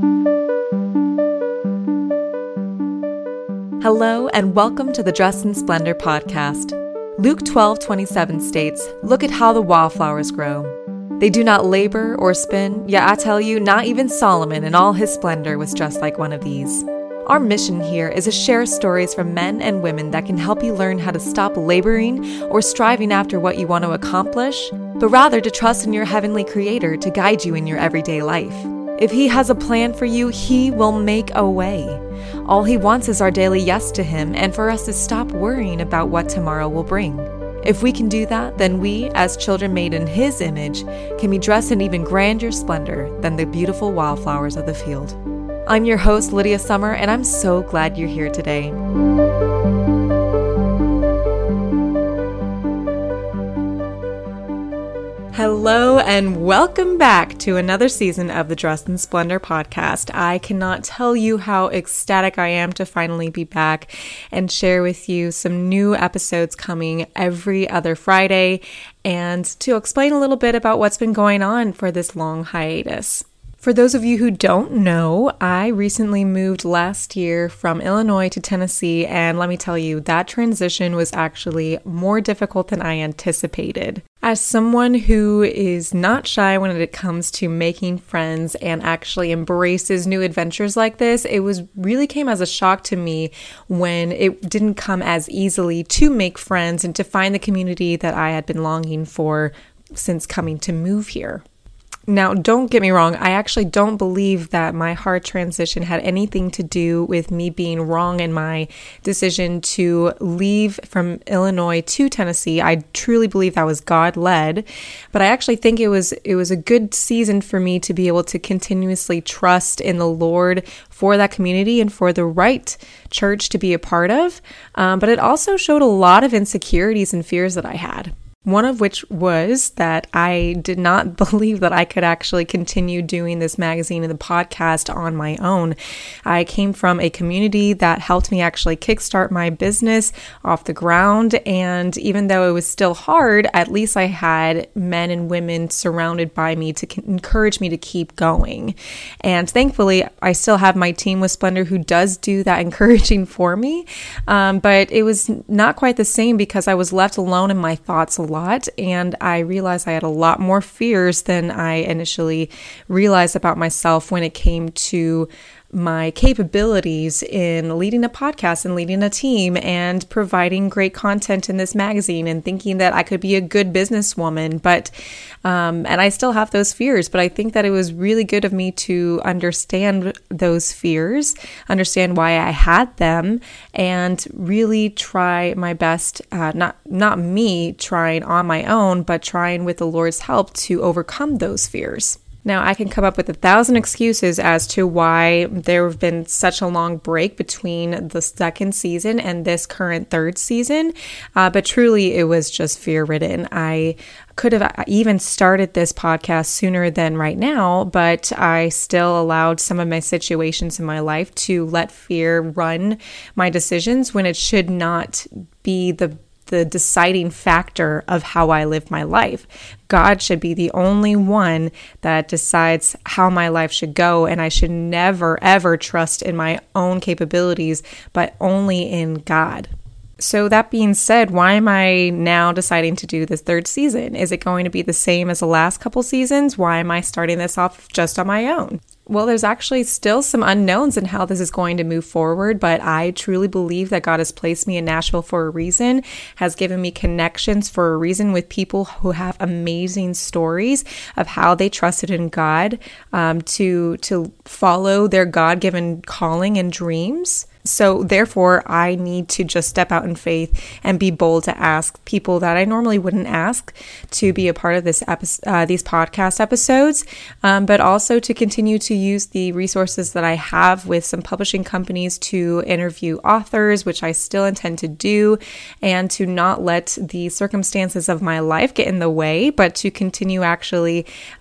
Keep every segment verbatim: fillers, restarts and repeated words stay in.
Hello and welcome to the Dressed in Splendor podcast. Luke twelve twenty-seven states, "Look at how the wildflowers grow. They do not labor or spin, yet I tell you, not even Solomon in all his splendor was dressed like one of these." Our mission here is to share stories from men and women that can help you learn how to stop laboring or striving after what you want to accomplish, but rather to trust in your heavenly Creator to guide you in your everyday life. If He has a plan for you, He will make a way. All He wants is our daily yes to Him and for us to stop worrying about what tomorrow will bring. If we can do that, then we, as children made in His image, can be dressed in even grander splendor than the beautiful wildflowers of the field. I'm your host, Lydia Summer, and I'm so glad you're here today. Hello and welcome back to another season of the Dressed in Splendor podcast. I cannot tell you how ecstatic I am to finally be back and share with you some new episodes coming every other Friday and to explain a little bit about what's been going on for this long hiatus. For those of you who don't know, I recently moved last year from Illinois to Tennessee, and let me tell you, that transition was actually more difficult than I anticipated. As someone who is not shy when it comes to making friends and actually embraces new adventures like this, it was really came as a shock to me when it didn't come as easily to make friends and to find the community that I had been longing for since coming to move here. Now, don't get me wrong, I actually don't believe that my hard transition had anything to do with me being wrong in my decision to leave from Illinois to Tennessee. I truly believe that was God-led, but I actually think it was it was a good season for me to be able to continuously trust in the Lord for that community and for the right church to be a part of, um, but it also showed a lot of insecurities and fears that I had. One of which was that I did not believe that I could actually continue doing this magazine and the podcast on my own. I came from a community that helped me actually kickstart my business off the ground. And even though it was still hard, at least I had men and women surrounded by me to encourage me to keep going. And thankfully, I still have my team with Splendor who does do that encouraging for me. Um, but it was not quite the same because I was left alone in my thoughts a lot. lot and I realized I had a lot more fears than I initially realized about myself when it came to my capabilities in leading a podcast and leading a team and providing great content in this magazine and thinking that I could be a good businesswoman. But, um, and I still have those fears, but I think that it was really good of me to understand those fears, understand why I had them, and really try my best, uh, not, not me trying on my own, but trying with the Lord's help to overcome those fears. Now, I can come up with a thousand excuses as to why there have been such a long break between the second season and this current third season, uh, but truly it was just fear-ridden. I could have even started this podcast sooner than right now, but I still allowed some of my situations in my life to let fear run my decisions when it should not be the the deciding factor of how I live my life. God should be the only one that decides how my life should go, and I should never, ever trust in my own capabilities, but only in God. So that being said, why am I now deciding to do this third season? Is it going to be the same as the last couple seasons? Why am I starting this off just on my own? Well, there's actually still some unknowns in how this is going to move forward, but I truly believe that God has placed me in Nashville for a reason, has given me connections for a reason with people who have amazing stories of how they trusted in God um, to, to follow their God-given calling and dreams. So therefore, I need to just step out in faith and be bold to ask people that I normally wouldn't ask to be a part of this episode, uh, these podcast episodes, um, but also to continue to use the resources that I have with some publishing companies to interview authors, which I still intend to do, and to not let the circumstances of my life get in the way, but to continue actually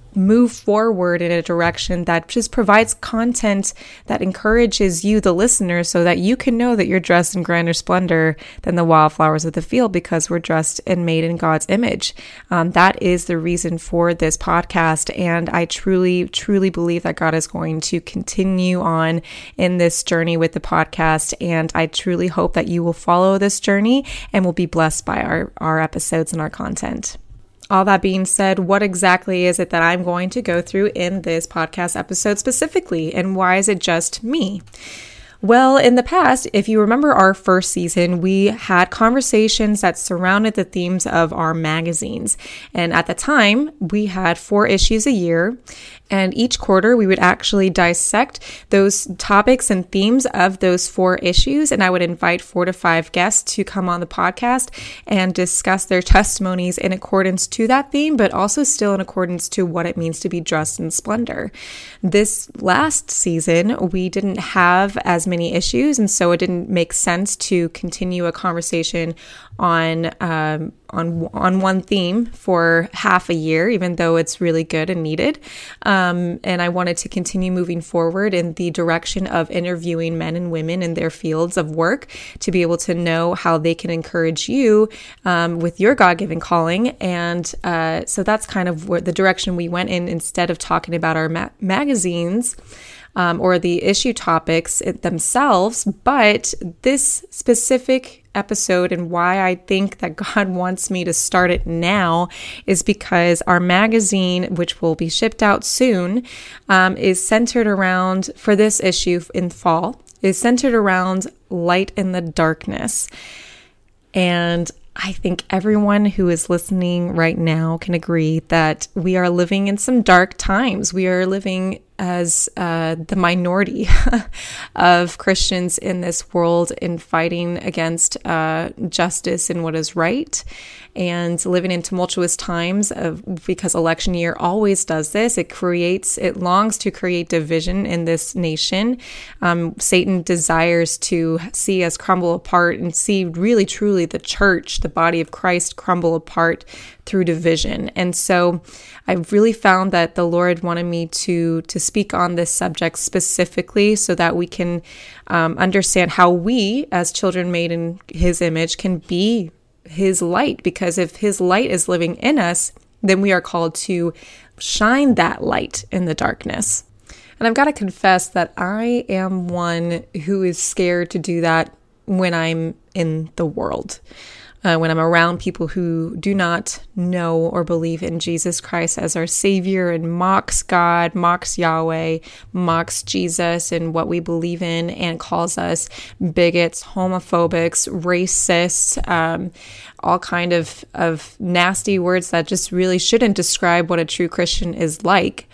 move forward in a direction that just provides content that encourages you, the listener, so that you can know that you're dressed in grander splendor than the wildflowers of the field, because we're dressed and made in God's image. Um, that is the reason for this podcast. And I truly, truly believe that God is going to continue on in this journey with the podcast. And I truly hope that you will follow this journey and will be blessed by our, our episodes and our content. All that being said, what exactly is it that I'm going to go through in this podcast episode specifically, and why is it just me? Well, in the past, if you remember our first season, we had conversations that surrounded the themes of our magazines. And at the time, we had four issues a year. And each quarter, we would actually dissect those topics and themes of those four issues. And I would invite four to five guests to come on the podcast and discuss their testimonies in accordance to that theme, but also still in accordance to what it means to be dressed in splendor. This last season, we didn't have as many issues, and so it didn't make sense to continue a conversation on um, on on one theme for half a year, even though it's really good and needed. Um, and I wanted to continue moving forward in the direction of interviewing men and women in their fields of work to be able to know how they can encourage you um, with your God-given calling. And uh, so that's kind of where the direction we went in, instead of talking about our ma- magazines um, or the issue topics themselves. But this specific episode, and why I think that God wants me to start it now, is because our magazine, which will be shipped out soon, um, is centered around, for this issue in fall, is centered around light in the darkness. And I think everyone who is listening right now can agree that we are living in some dark times. We are living as uh, the minority of Christians in this world in fighting against uh, justice and what is right, and living in tumultuous times of, because election year always does this. It creates, it longs to create division in this nation. Um, Satan desires to see us crumble apart and see really truly the church, the body of Christ, crumble apart through division. And so I really found that the Lord wanted me to to speak on this subject specifically, so that we can um, understand how we, as children made in His image, can be His light. Because if His light is living in us, then we are called to shine that light in the darkness. And I've got to confess that I am one who is scared to do that when I'm in the world. Uh, when I'm around people who do not know or believe in Jesus Christ as our Savior, and mocks God, mocks Yahweh, mocks Jesus and what we believe in, and calls us bigots, homophobics, racists, um, all kind of, of nasty words that just really shouldn't describe what a true Christian is like.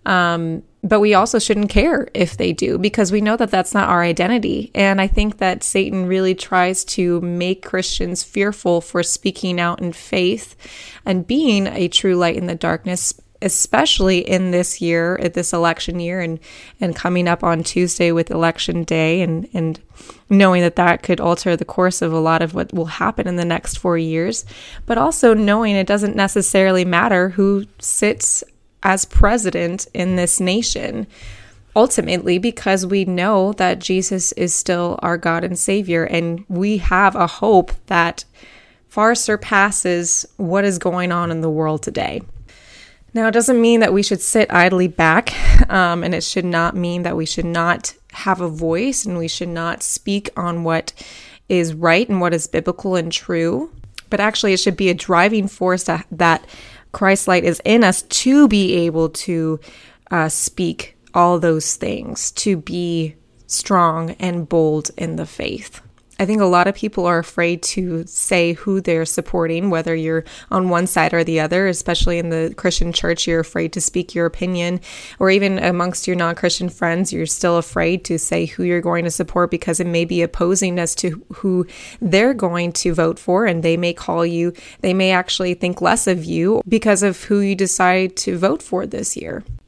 Um, but we also shouldn't care if they do, because we know that that's not our identity. And I think that Satan really tries to make Christians fearful for speaking out in faith and being a true light in the darkness, especially in this year, at this election year, and, and coming up on Tuesday with election day, and, and knowing that that could alter the course of a lot of what will happen in the next four years, but also knowing it doesn't necessarily matter who sits as president in this nation, ultimately, because we know that Jesus is still our God and Savior, and we have a hope that far surpasses what is going on in the world today. Now, it doesn't mean that we should sit idly back, um, and it should not mean that we should not have a voice, and we should not speak on what is right and what is biblical and true, but actually it should be a driving force that, that Christ's light is in us to be able to uh, speak all those things, to be strong and bold in the faith. I think a lot of people are afraid to say who they're supporting, whether you're on one side or the other, especially in the Christian church. You're afraid to speak your opinion, or even amongst your non-Christian friends, you're still afraid to say who you're going to support, because it may be opposing as to who they're going to vote for. And they may call you, they may actually think less of you because of who you decide to vote for this year.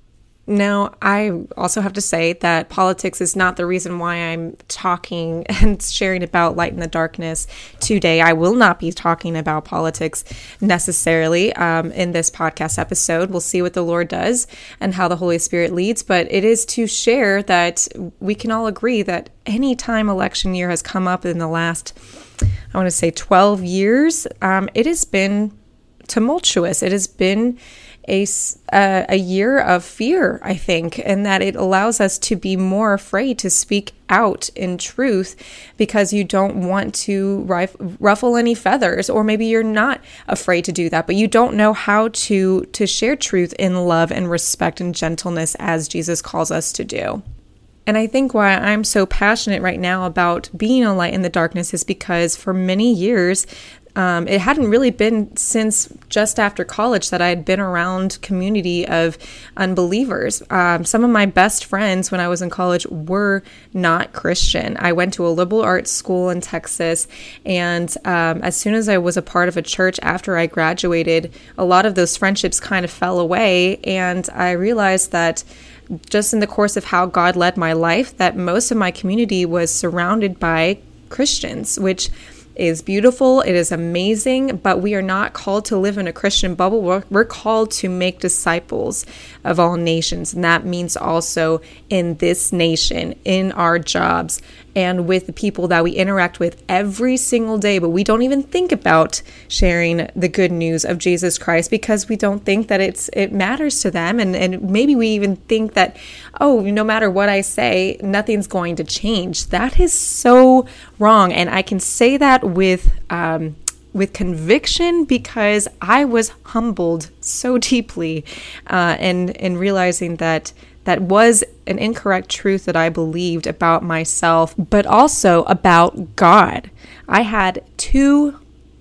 Now, I also have to say that politics is not the reason why I'm talking and sharing about Light in the Darkness today. I will not be talking about politics necessarily um, in this podcast episode. We'll see what the Lord does and how the Holy Spirit leads, but it is to share that we can all agree that any time election year has come up in the last, I want to say twelve years, um, it has been tumultuous. It has been A, uh, a year of fear, I think, and that it allows us to be more afraid to speak out in truth because you don't want to rif- ruffle any feathers, or maybe you're not afraid to do that, but you don't know how to, to share truth in love and respect and gentleness as Jesus calls us to do. And I think why I'm so passionate right now about being a light in the darkness is because for many years, Um, it hadn't really been since just after college that I had been around community of unbelievers. Um, some of my best friends when I was in college were not Christian. I went to a liberal arts school in Texas, and um, as soon as I was a part of a church after I graduated, a lot of those friendships kind of fell away, and I realized that just in the course of how God led my life, that most of my community was surrounded by Christians, which is beautiful. It is amazing, but we are not called to live in a Christian bubble. We're, we're called to make disciples of all nations. And that means also in this nation, in our jobs, and with the people that we interact with every single day. But we don't even think about sharing the good news of Jesus Christ because we don't think that it's it matters to them. And, and maybe we even think that, oh, no matter what I say, nothing's going to change. That is so wrong. And I can say that with um, with conviction because I was humbled so deeply uh, and, and realizing that that was an incorrect truth that I believed about myself, but also about God. I had two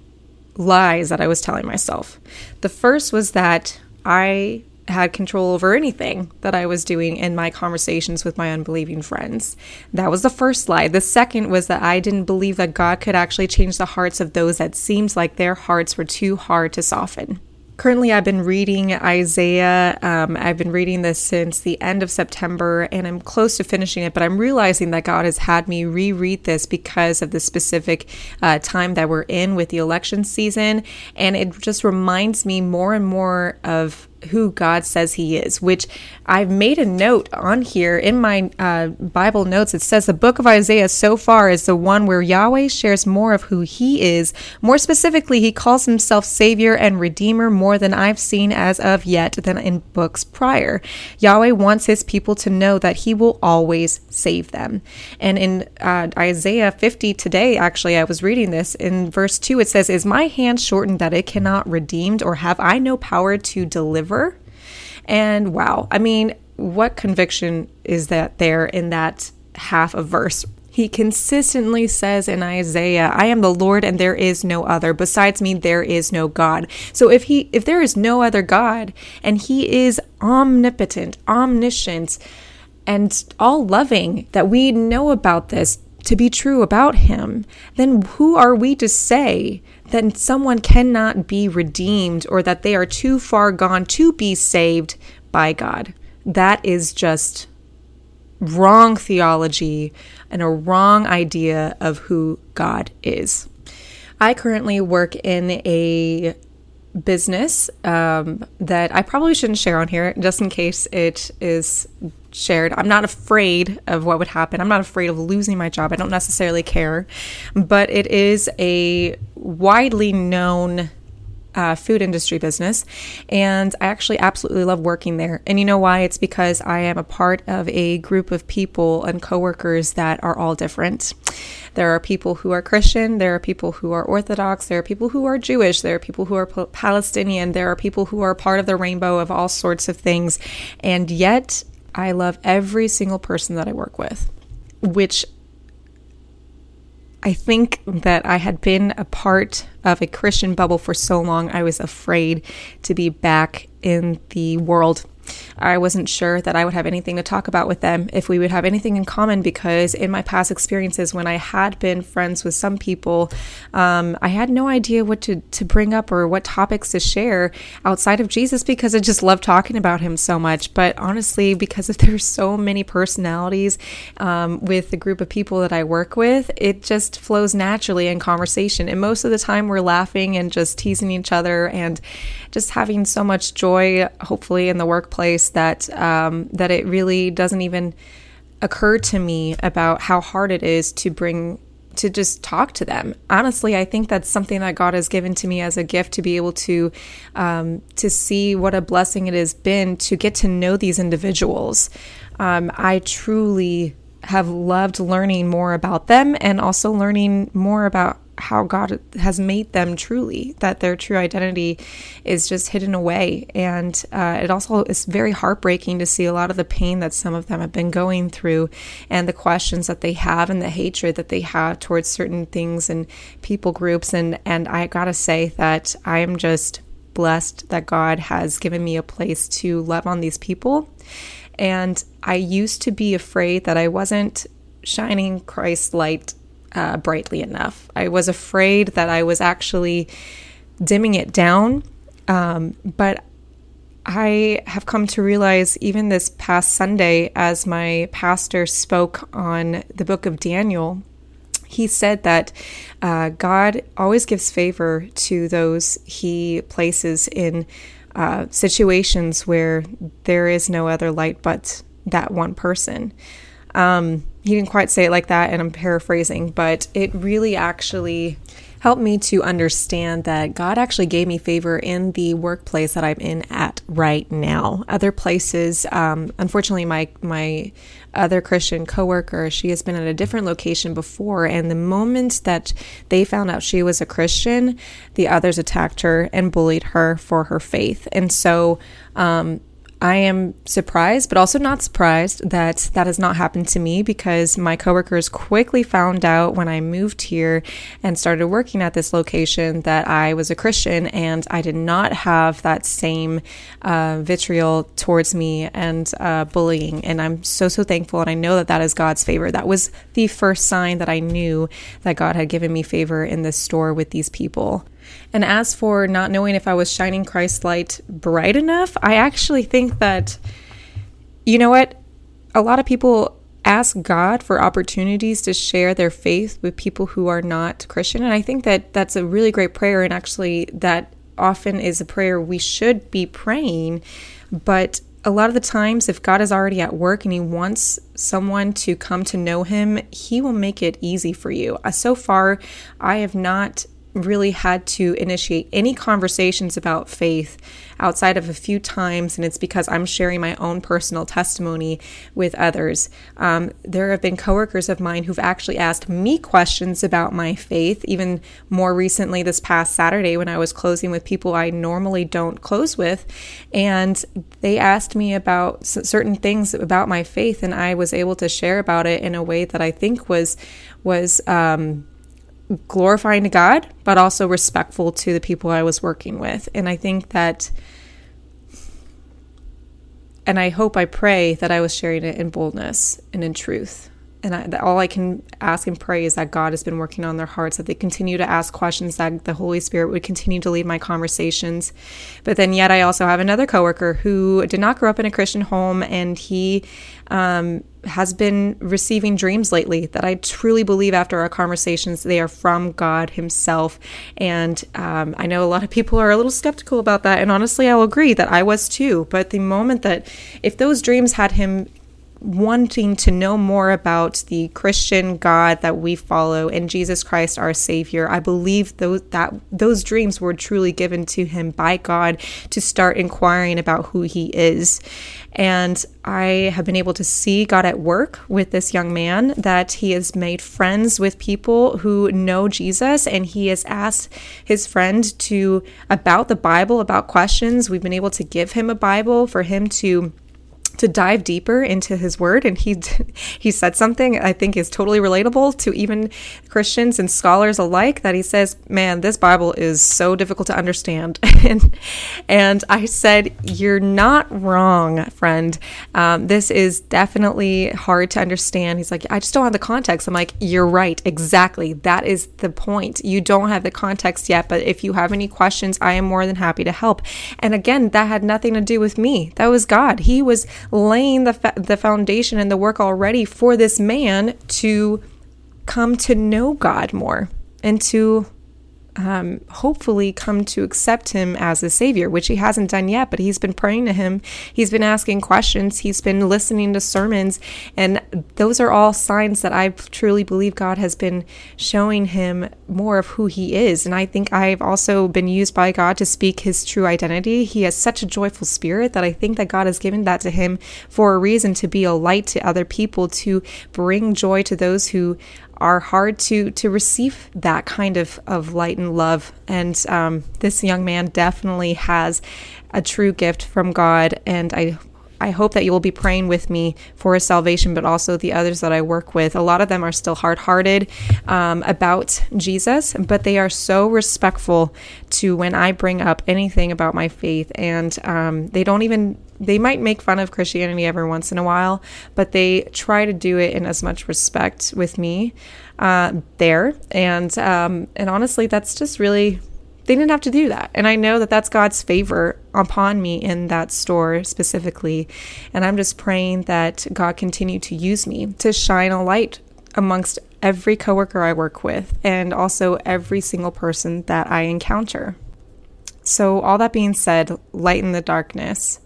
lies that I was telling myself. The first was that I had control over anything that I was doing in my conversations with my unbelieving friends. That was the first lie. The second was that I didn't believe that God could actually change the hearts of those that seemed like their hearts were too hard to soften. Currently, I've been reading Isaiah. Um, I've been reading this since the end of September, and I'm close to finishing it, but I'm realizing that God has had me reread this because of the specific uh, time that we're in with the election season, and it just reminds me more and more of who God says he is, which I've made a note on here in my uh, Bible notes. It says the book of Isaiah so far is the one where Yahweh shares more of who he is. More specifically, he calls himself Savior and Redeemer more than I've seen as of yet than in books prior. Yahweh wants his people to know that he will always save them. And in uh, Isaiah fifty today, actually, I was reading this in verse two, it says, "Is my hand shortened that it cannot redeem, or have I no power to deliver?" And wow, I mean, what conviction is that there in that half of verse? He consistently says in Isaiah, "I am the Lord and there is no other. Besides me, there is no God." So if he, if there is no other God and he is omnipotent, omniscient, and all loving, that we know about this to be true about him, then who are we to say that someone cannot be redeemed or that they are too far gone to be saved by God? That is just wrong theology and a wrong idea of who God is. I currently work in a business um, that I probably shouldn't share on here just in case it is shared. I'm not afraid of what would happen. I'm not afraid of losing my job. I don't necessarily care, but it is a widely known uh, food industry business, and I actually absolutely love working there. And you know why? It's because I am a part of a group of people and coworkers that are all different. There are people who are Christian, there are people who are Orthodox, there are people who are Jewish, there are people who are Palestinian, there are people who are part of the rainbow of all sorts of things, and yet I love every single person that I work with, which I think that I had been a part of a Christian bubble for so long, I was afraid to be back in the world I wasn't sure that I would have anything to talk about with them, if we would have anything in common, because in my past experiences, when I had been friends with some people, um, I had no idea what to, to bring up or what topics to share outside of Jesus, because I just love talking about him so much. But honestly, because if there's so many personalities um, with the group of people that I work with, it just flows naturally in conversation. And most of the time we're laughing and just teasing each other and just having so much joy, hopefully, in the workplace that um, that it really doesn't even occur to me about how hard it is to bring to just talk to them. Honestly, I think that's something that God has given to me as a gift, to be able to um, to see what a blessing it has been to get to know these individuals. Um, I truly have loved learning more about them, and also learning more about how God has made them truly, that their true identity is just hidden away. And uh, it also is very heartbreaking to see a lot of the pain that some of them have been going through, and the questions that they have, and the hatred that they have towards certain things and people groups. And, and I gotta say that I am just blessed that God has given me a place to love on these people. And I used to be afraid that I wasn't shining Christ's light Uh, brightly enough. I was afraid that I was actually dimming it down. Um, but I have come to realize, even this past Sunday, as my pastor spoke on the book of Daniel, he said that uh, God always gives favor to those he places in uh, situations where there is no other light but that one person. Um, he didn't quite say it like that, and I'm paraphrasing, but it really actually helped me to understand that God actually gave me favor in the workplace that I'm in at right now. Other places, um, unfortunately, my my other Christian coworker, she has been at a different location before, and the moment that they found out she was a Christian, the others attacked her and bullied her for her faith. And so, um, I am surprised, but also not surprised that that has not happened to me, because my coworkers quickly found out when I moved here and started working at this location that I was a Christian, and I did not have that same uh, vitriol towards me and uh, bullying. And I'm so, so thankful. And I know that that is God's favor. That was the first sign that I knew that God had given me favor in this store with these people. And as for not knowing if I was shining Christ's light bright enough, I actually think that, you know what, a lot of people ask God for opportunities to share their faith with people who are not Christian. And I think that that's a really great prayer. And actually, that often is a prayer we should be praying. But a lot of the times, if God is already at work and he wants someone to come to know him, he will make it easy for you. Uh, so far, I have not really had to initiate any conversations about faith outside of a few times, and it's because I'm sharing my own personal testimony with others. Um, there have been coworkers of mine who've actually asked me questions about my faith, even more recently this past Saturday when I was closing with people I normally don't close with, and they asked me about certain things about my faith, and I was able to share about it in a way that I think was was um glorifying to God, but also respectful to the people I was working with. And I think that, and I hope, I pray that I was sharing it in boldness and in truth. And I, that all I can ask and pray is that God has been working on their hearts, that they continue to ask questions, that the Holy Spirit would continue to lead my conversations. But then yet I also have another coworker who did not grow up in a Christian home, and he um, has been receiving dreams lately that I truly believe, after our conversations, they are from God himself. And um, I know a lot of people are a little skeptical about that. And honestly, I'll agree that I was too. But the moment that, if those dreams had him wanting to know more about the Christian God that we follow and Jesus Christ, our Savior, I believe those that those dreams were truly given to him by God to start inquiring about who he is. And I have been able to see God at work with this young man, that he has made friends with people who know Jesus, and he has asked his friend to about the Bible, about questions. We've been able to give him a Bible for him to to dive deeper into his word. And he he said something I think is totally relatable to even Christians and scholars alike, that he says, man, this Bible is so difficult to understand. and, and I said, you're not wrong, friend. Um, this is definitely hard to understand. He's like, I just don't have the context. I'm like, you're right. Exactly. That is the point. You don't have the context yet, but if you have any questions, I am more than happy to help. And again, that had nothing to do with me. That was God. He was laying the fa- the foundation and the work already for this man to come to know God more and to um, hopefully come to accept him as a savior, which he hasn't done yet, but he's been praying to him. He's been asking questions. He's been listening to sermons. And those are all signs that I truly believe God has been showing him more of who he is. And I think I've also been used by God to speak his true identity. He has such a joyful spirit that I think that God has given that to him for a reason, to be a light to other people, to bring joy to those who are hard to to receive that kind of, of light and love. And um, this young man definitely has a true gift from God. And I I hope that you will be praying with me for his salvation, but also the others that I work with. A lot of them are still hard-hearted um, about Jesus, but they are so respectful to when I bring up anything about my faith. And um, they don't even, they might make fun of Christianity every once in a while, but they try to do it in as much respect with me uh, there. And um, and honestly, that's just really, they didn't have to do that. And I know that that's God's favor upon me in that store specifically. And I'm just praying that God continue to use me to shine a light amongst every coworker I work with and also every single person that I encounter. So all that being said, light in the darkness.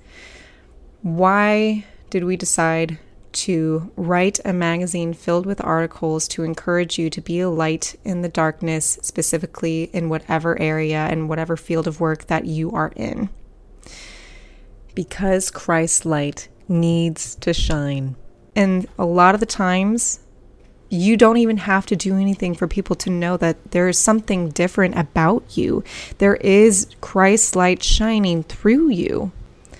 Why did we decide to write a magazine filled with articles to encourage you to be a light in the darkness, specifically in whatever area and whatever field of work that you are in? Because Christ's light needs to shine. And a lot of the times, you don't even have to do anything for people to know that there is something different about you. There is Christ's light shining through you.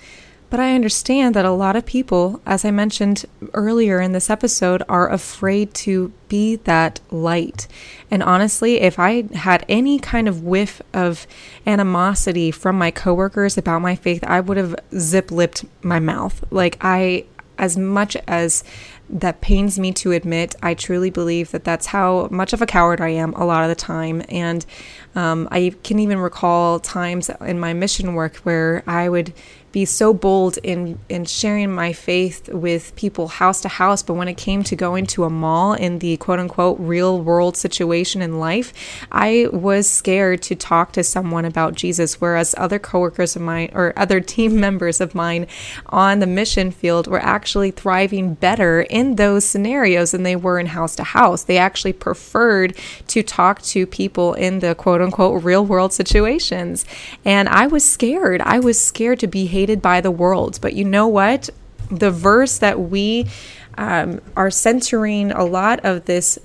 But I understand that a lot of people, as I mentioned earlier in this episode, are afraid to be that light. And honestly, if I had any kind of whiff of animosity from my coworkers about my faith, I would have zip-lipped my mouth. Like I, as much as that pains me to admit, I truly believe that that's how much of a coward I am a lot of the time. And um, I can even recall times in my mission work where I would be so bold in, in sharing my faith with people house to house. But when it came to going to a mall in the quote unquote real world situation in life, I was scared to talk to someone about Jesus. Whereas other coworkers of mine or other team members of mine on the mission field were actually thriving better in those scenarios than they were in house to house. They actually preferred to talk to people in the quote unquote real world situations. And I was scared. I was scared to be hated by the world. But you know what? The verse that we um, are centering a lot of this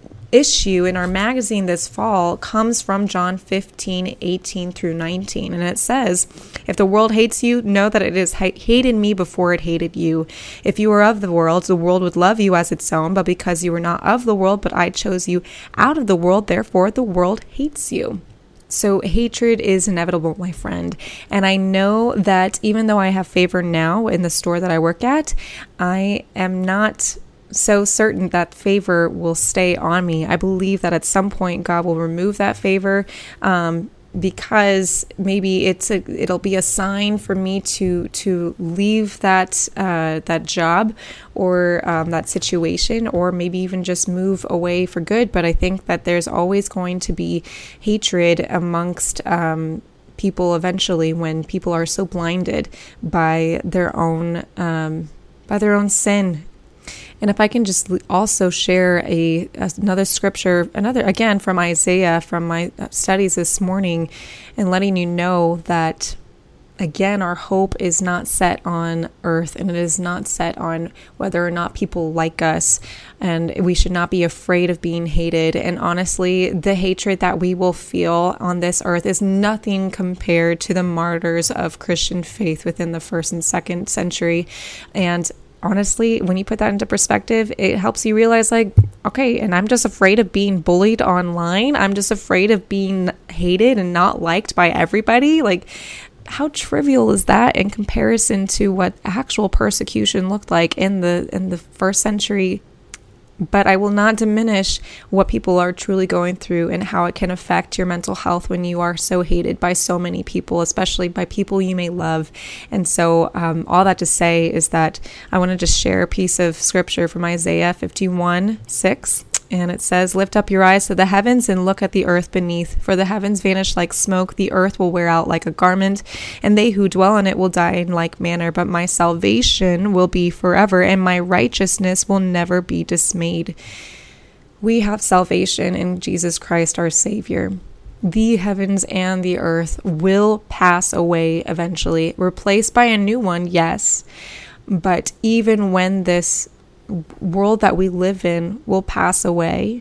issue in our magazine this fall comes from John fifteen, eighteen through nineteen. And it says, if the world hates you, know that it has hated me before it hated you. If you were of the world, the world would love you as its own. But because you were not of the world, but I chose you out of the world, therefore the world hates you. So hatred is inevitable, my friend. And I know that even though I have favor now in the store that I work at, I am not so certain that favor will stay on me. I believe that at some point God will remove that favor um, because maybe it's a, it'll be a sign for me to to leave that uh, that job or um, that situation, or maybe even just move away for good. But I think that there's always going to be hatred amongst um, people eventually when people are so blinded by their own um, by their own sin. And if I can just also share a another scripture, another again from Isaiah, from my studies this morning, and letting you know that Again, our hope is not set on earth, and it is not set on whether or not people like us, and we should not be afraid of being hated. And honestly, the hatred that we will feel on this earth is nothing compared to the martyrs of Christian faith within the first and second century. And honestly, when you put that into perspective, it helps you realize, like, okay, and I'm just afraid of being bullied online. I'm just afraid of being hated and not liked by everybody. Like, how trivial is that in comparison to what actual persecution looked like in the in the first century? But I will not diminish what people are truly going through and how it can affect your mental health when you are so hated by so many people, especially by people you may love. And so um, all that to say is that I want to just share a piece of scripture from Isaiah fifty-one six. And it says, "Lift up your eyes to the heavens and look at the earth beneath. For the heavens vanish like smoke, the earth will wear out like a garment, and they who dwell on it will die in like manner. But my salvation will be forever, and my righteousness will never be dismayed." We have salvation in Jesus Christ, our Savior. The heavens and the earth will pass away eventually, replaced by a new one, yes. But even when this world that we live in will pass away,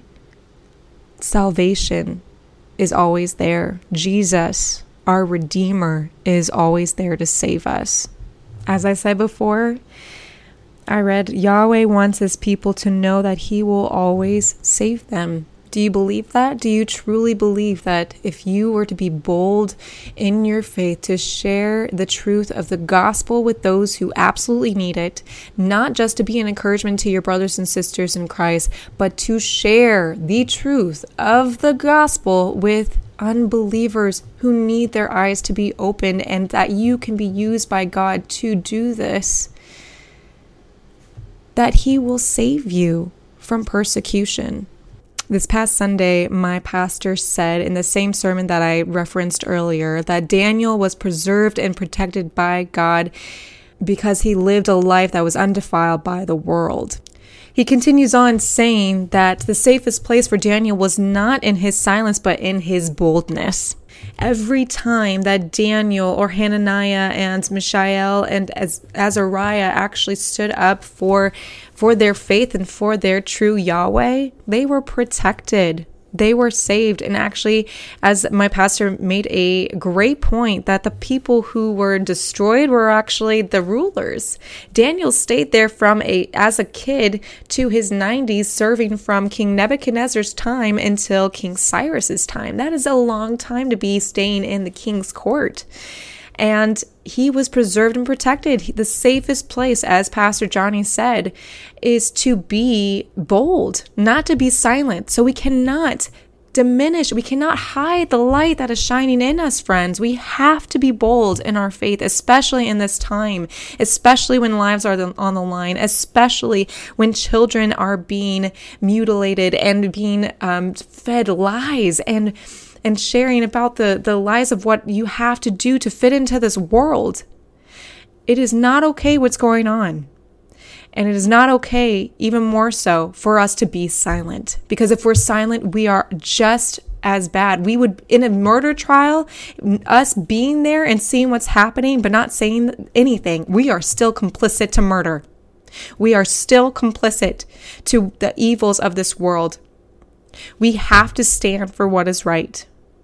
salvation is always there. Jesus, our Redeemer, is always there to save us. As I said before, I read, Yahweh wants his people to know that he will always save them. Do you believe that? Do you truly believe that if you were to be bold in your faith to share the truth of the gospel with those who absolutely need it, not just to be an encouragement to your brothers and sisters in Christ, but to share the truth of the gospel with unbelievers who need their eyes to be opened, and that you can be used by God to do this, that he will save you from persecution? This past Sunday, my pastor said in the same sermon that I referenced earlier that Daniel was preserved and protected by God because he lived a life that was undefiled by the world. He continues on saying that the safest place for Daniel was not in his silence, but in his boldness. Every time that Daniel or Hananiah and Mishael and Az- Azariah actually stood up for, for their faith and for their true Yahweh, they were protected. They were saved. And actually, as my pastor made a great point, that the people who were destroyed were actually the rulers. Daniel stayed there from a as a kid to his nineties, serving from King Nebuchadnezzar's time until King Cyrus's time. That is a long time to be staying in the king's court. And he was preserved and protected. The safest place, as Pastor Johnny said, is to be bold, not to be silent. So we cannot diminish, we cannot hide the light that is shining in us, friends. We have to be bold in our faith, especially in this time, especially when lives are on the line, especially when children are being mutilated and being um, fed lies and and sharing about the, the lies of what you have to do to fit into this world. It is not okay what's going on. And it is not okay, even more so, for us to be silent. Because if we're silent, we are just as bad. We would, in a murder trial, us being there and seeing what's happening, but not saying anything, we are still complicit to murder. We are still complicit to the evils of this world. We have to stand for what is right.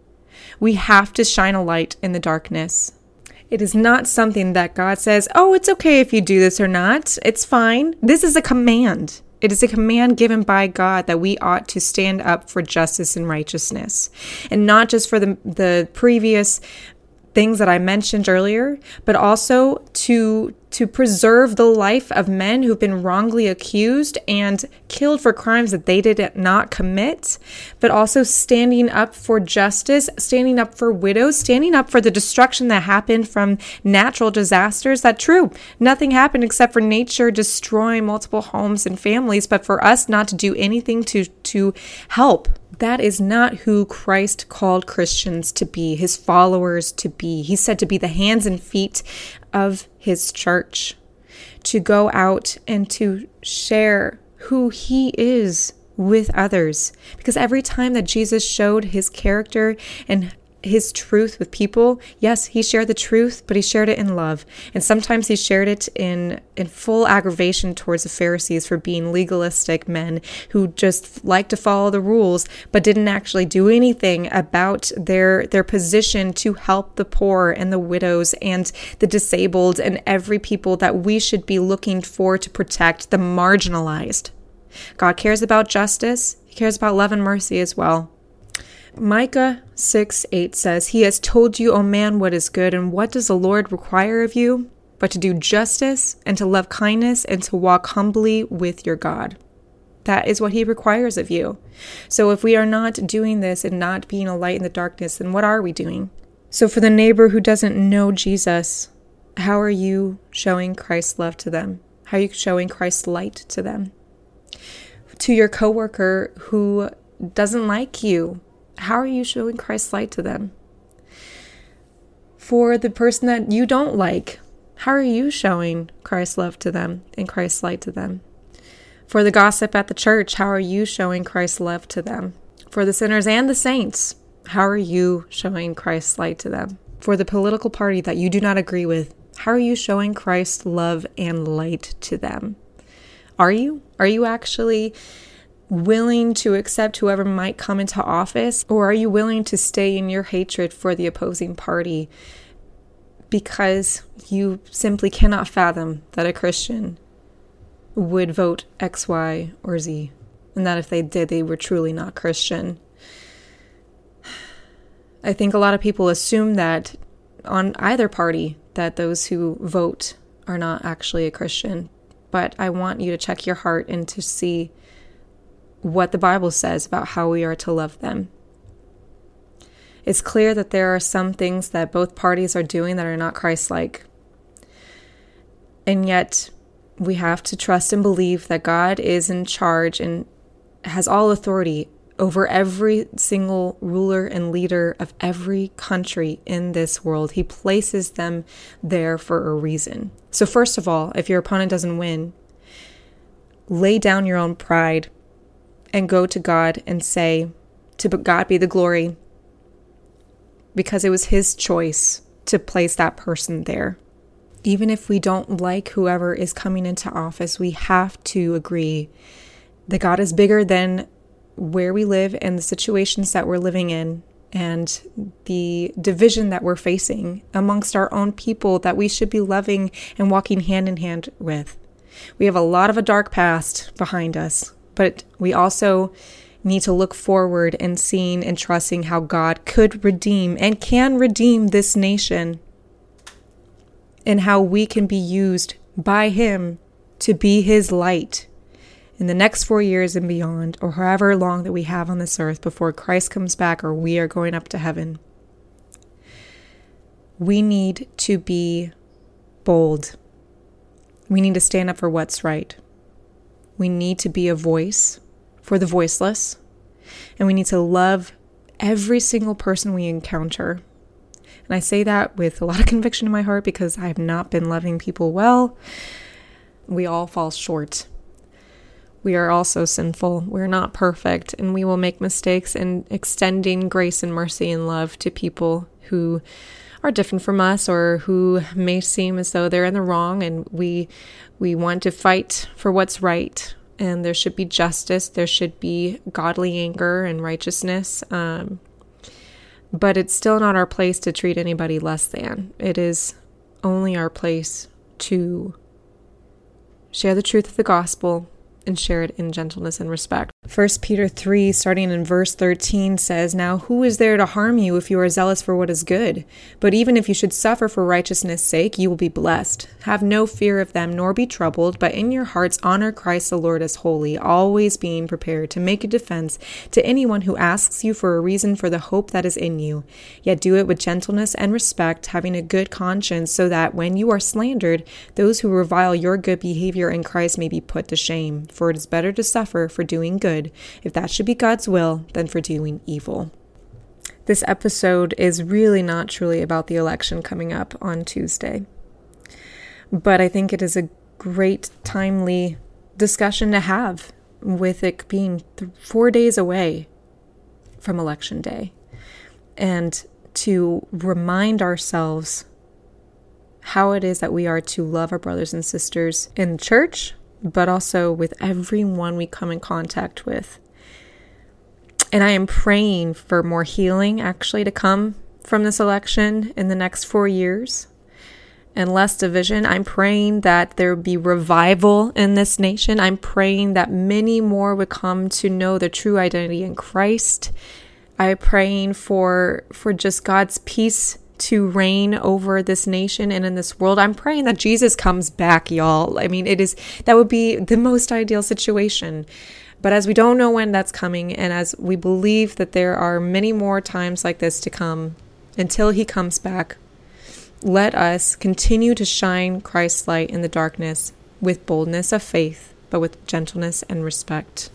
We have to shine a light in the darkness. It is not something that God says, oh, it's okay if you do this or not. It's fine. This is a command. It is a command given by God that we ought to stand up for justice and righteousness. And not just for the, the previous things that I mentioned earlier, but also to to preserve the life of men who've been wrongly accused and killed for crimes that they did not commit, but also standing up for justice, standing up for widows, standing up for the destruction that happened from natural disasters. That true, nothing happened except for nature destroying multiple homes and families, but for us not to do anything to to help. That is not who Christ called Christians to be, his followers to be. He said to be the hands and feet of his church, to go out and to share who he is with others. Because every time that Jesus showed his character and his truth with people, yes, he shared the truth, but he shared it in love. And sometimes he shared it in, in full aggravation towards the Pharisees for being legalistic men who just like to follow the rules, but didn't actually do anything about their, their position to help the poor and the widows and the disabled and every people that we should be looking for to protect, the marginalized. God cares about justice. He cares about love and mercy as well. Micah six eight says, "He has told you, O man, what is good, and what does the Lord require of you? But to do justice, and to love kindness, and to walk humbly with your God." That is what he requires of you. So if we are not doing this and not being a light in the darkness, then what are we doing? So for the neighbor who doesn't know Jesus, how are you showing Christ's love to them? How are you showing Christ's light to them? To your coworker who doesn't like you, how are you showing Christ's light to them? For the person that you don't like, how are you showing Christ's love to them and Christ's light to them? For the gossip at the church, how are you showing Christ's love to them? For the sinners and the saints, how are you showing Christ's light to them? For the political party that you do not agree with, how are you showing Christ's love and light to them? Are you? Are you actually willing to accept whoever might come into office? Or are you willing to stay in your hatred for the opposing party because you simply cannot fathom that a Christian would vote X, Y, or Z, and that if they did, they were truly not Christian? I think a lot of people assume that on either party, that those who vote are not actually a Christian. But I want you to check your heart and to see what the Bible says about how we are to love them. It's clear that there are some things that both parties are doing that are not Christ-like. And yet, we have to trust and believe that God is in charge and has all authority over every single ruler and leader of every country in this world. He places them there for a reason. So first of all, if your opponent doesn't win, lay down your own pride and go to God and say, to God be the glory, because it was his choice to place that person there. Even if we don't like whoever is coming into office, we have to agree that God is bigger than where we live and the situations that we're living in and the division that we're facing amongst our own people that we should be loving and walking hand in hand with. We have a lot of a dark past behind us, but we also need to look forward and seeing and trusting how God could redeem and can redeem this nation, and how we can be used by him to be his light in the next four years and beyond, or however long that we have on this earth before Christ comes back or we are going up to heaven. We need to be bold. We need to stand up for what's right. We need to be a voice for the voiceless, and we need to love every single person we encounter. And I say that with a lot of conviction in my heart because I have not been loving people well. We all fall short. We are also sinful. We're not perfect, and we will make mistakes in extending grace and mercy and love to people who are different from us or who may seem as though they're in the wrong, and we we want to fight for what's right. And there should be justice. There should be godly anger and righteousness. Um, but it's still not our place to treat anybody less than. It is only our place to share the truth of the gospel and share it in gentleness and respect. First Peter three, starting in verse thirteen, says, "Now who is there to harm you if you are zealous for what is good? But even if you should suffer for righteousness' sake, you will be blessed. Have no fear of them, nor be troubled, but in your hearts honor Christ the Lord as holy, always being prepared to make a defense to anyone who asks you for a reason for the hope that is in you. Yet do it with gentleness and respect, having a good conscience, so that when you are slandered, those who revile your good behavior in Christ may be put to shame. For it is better to suffer for doing good, if that should be God's will, than for doing evil." This episode is really not truly about the election coming up on Tuesday. But I think it is a great, timely discussion to have, with it being th- four days away from Election Day. And to remind ourselves how it is that we are to love our brothers and sisters in church, but also with everyone we come in contact with. And I am praying for more healing actually to come from this election in the next four years and less division. I'm praying that there be revival in this nation. I'm praying that many more would come to know their true identity in Christ. I'm praying for, for just God's peace to reign over this nation and in this world. I'm praying that Jesus comes back, y'all. I mean, it is, that would be the most ideal situation. But as we don't know when that's coming, and as we believe that there are many more times like this to come until he comes back, let us continue to shine Christ's light in the darkness with boldness of faith, but with gentleness and respect.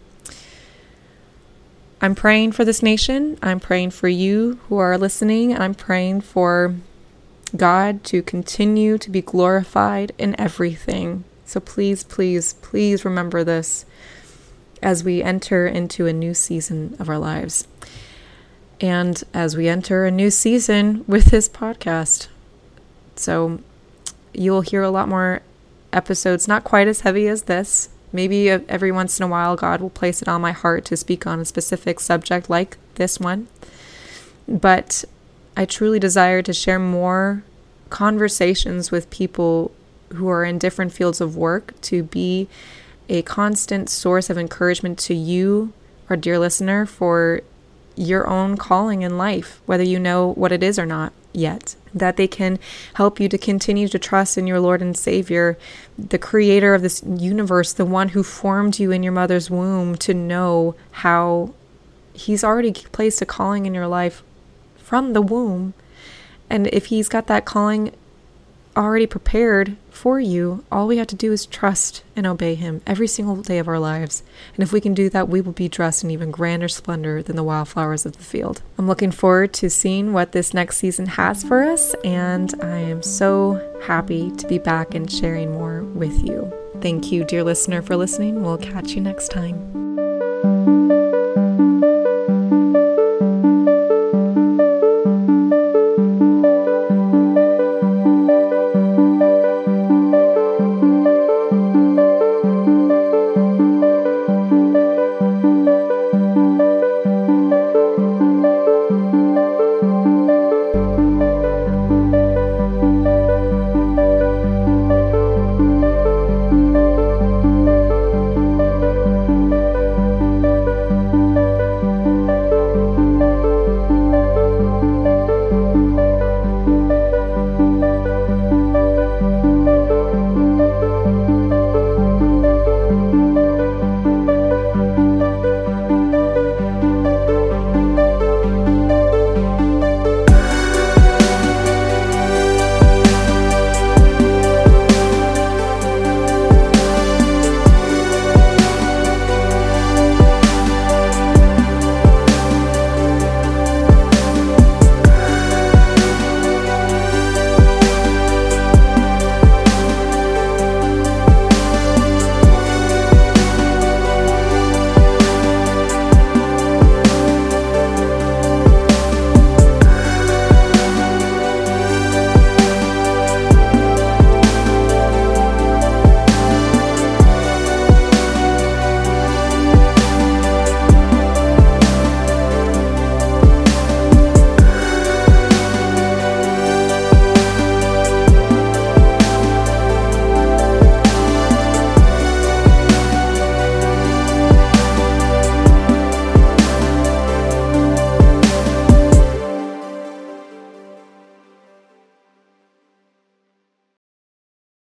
I'm praying for this nation. I'm praying for you who are listening. I'm praying for God to continue to be glorified in everything. So please, please, please remember this as we enter into a new season of our lives. And as we enter a new season with this podcast. So you'll hear a lot more episodes, not quite as heavy as this. Maybe every once in a while, God will place it on my heart to speak on a specific subject like this one. But I truly desire to share more conversations with people who are in different fields of work, to be a constant source of encouragement to you, our dear listener, for your own calling in life, whether you know what it is or not yet, that they can help you to continue to trust in your Lord and Savior, the creator of this universe, the one who formed you in your mother's womb, to know how he's already placed a calling in your life from the womb. And if he's got that calling already prepared for you, all we have to do is trust and obey him every single day of our lives. And if we can do that, we will be dressed in even grander splendor than the wildflowers of the field. I'm looking forward to seeing what this next season has for us, and I am so happy to be back and sharing more with you. Thank you, dear listener, for listening. We'll catch you next time.